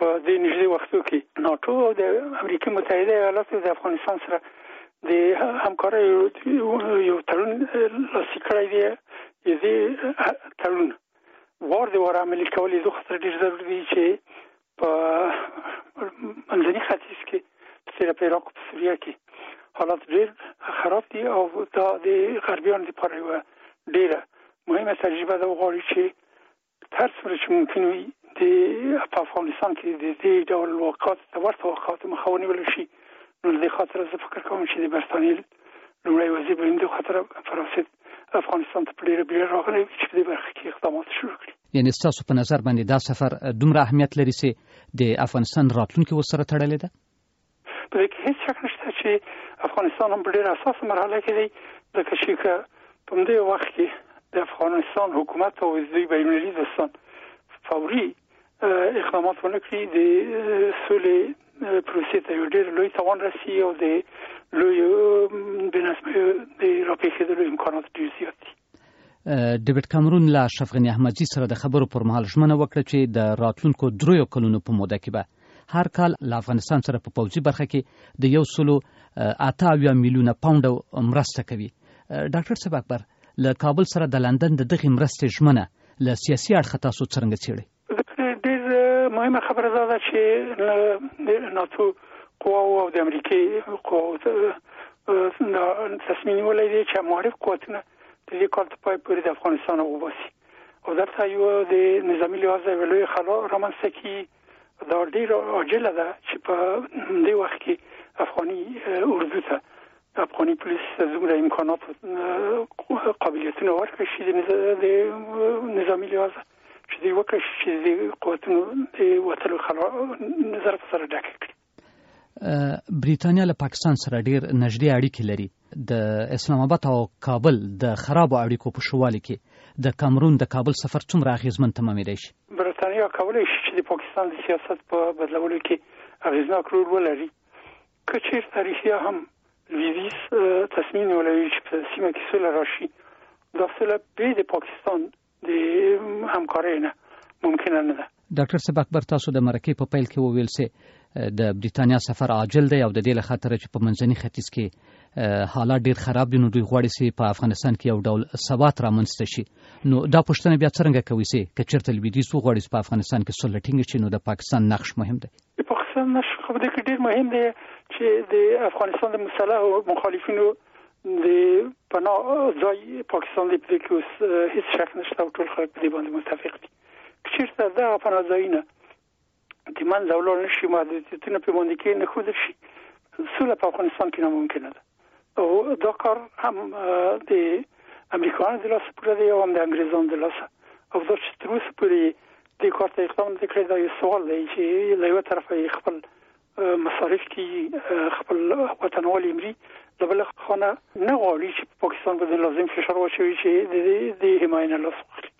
په دې نږدې وختو کې ناتو او د امریکا متحده ایالاتو د افغانستان سره د همکارۍ یو تړون لاسلیک کړی دی. دې تړون وار د وار عملي کول یې خطر ډېر ضروري دي چې په منځني ختیځ کې په عراق او په سوریه کې حالات ډېر خراب دي او دا د غربیانو لپاره یوه ډېره مهمه تجربه ده. وغواړي چې هر څومره چې ممکن وي په افغانستان کې د دې ډول واقعات د ورته واقعاتو مخه ونیول شي. نو د دې خاطر زه فکر کوم چې د برټانیې لومړی وزیر به د خطر فرانسې افغانستان ته په ډېره بیړه راغلی چې په دې برخه کې اقدامات شروع کړي. یعنې ستاسو په نظر باندې دا سفر دومره اهمیت لري چې د افغانستان راتلونکې ورسره تړلې ده؟ په دې کې هیڅ شک نشته چې افغانستان هم په ډېره حساسه مرحله کې دی، ځکه چې په همدې وخت کې د افغانستان حکومت او دوی بین‌المللي دوستان فوري اقدامات ونه کړي د سولې پروسې ته یو ډېر لوی تاوان رسي او د لوی بې نظمۍ د راپېښېدلو امکانات ډېر زیات دي. ډیوډ کامرون له اشرف غني احمدزي سره د خبرو پر مهال ژمنه وکړه چې د راتلونکو 3 کلونو په موده کې به هر کال له افغانستان سره په پوځي برخه کې د 1.8 میلیونه پاونډ مرسته کوي. ډاکټر صاحب اکبر، له کابل سره د لندن د دغې مرستې ژمنه له سیاسي اړخه تاسو څرنګه څېړئ؟ ډېر مهمه خبره دا ده چې د ناتو قواو او د امریکې قواو تصمیم نیولی دی چې معارف قوتونه د دې کال ته پای پورې د افغانستان وباسي او دلته یو د نظامي لحاظه یوه لویه خلا رامنځته کړي. دا ډېره عاجله ده چې په دې وخت کې افغاني اردو ته افغاني پولیس دومره امکانات قابلیتونه ورکړي شي د نظامي لحاظه چې دوی وکړي چې د قوتونو د وتلو خلا نظر په سره ډکه کړي. بریتانیا له پاکستان سره ډېر نږدې اړیکې لري. د اسلام آباد او کابل د خرابو اړیکو په شوالي کې د کامرون د کابل سفر څومره اغیزمن تمامېدای شي؟ بریتانیا کولی شي چې د پاکستان د سیاست په بدلولو کې اغیزناک رول ولري. که چېرته رښتیا هم لویدیځ تصمیم نیولی چې په سیمه کې سوله راشي، دا سوله بې د پاکستان د همکارۍ نه ممکنه نه ده. ډاکټر صاحب اکبر، تاسو د مرکې په پیل کې وویل چې د بریتانیا سفر عاجل دی او د دې له خاطره چې په منځني ختیځ کې حالات ډېر خراب دي، نو دوی غواړي چې په افغانستان کې یو ډول ثبات رامنځته شي. نو دا پوښتنه بیا څرنګه کوي چې که چېرته لویدیځ وغواړي چې په افغانستان کې سوله ټینګه شي، نو د پاکستان نقش مهم دی؟ د پاکستان نقش خو په دې کې ډېر مهم دی چې د افغانستان د مسلحو مخالفینو د پناه ځای پاکستان دی. په دې کې اوس هیڅ شک نشته او ټول خلک په دې باندې متفق دي. که چېرته دغه پناه ځایونه د منځه ولاړ نه شي، محدودیتونه په باندې کې نه ښودل شي، سوله په افغانستان کې ناممکنه ده. او دا کار هم د امریکایانو د لاسه پوره دی او هم د انګریزانو د لاسه. او دا چې تر اوسه پورې دې کار ته اقدام نه کړی، دا یو سوال دی چې له یوه طرفه یې خپل مصارف کې خپل وطنوال مري، له بله خوا نه غواړي چې په پاکستان باندې لازم فشار واچوي چې د حمایې نه لاس واخلي.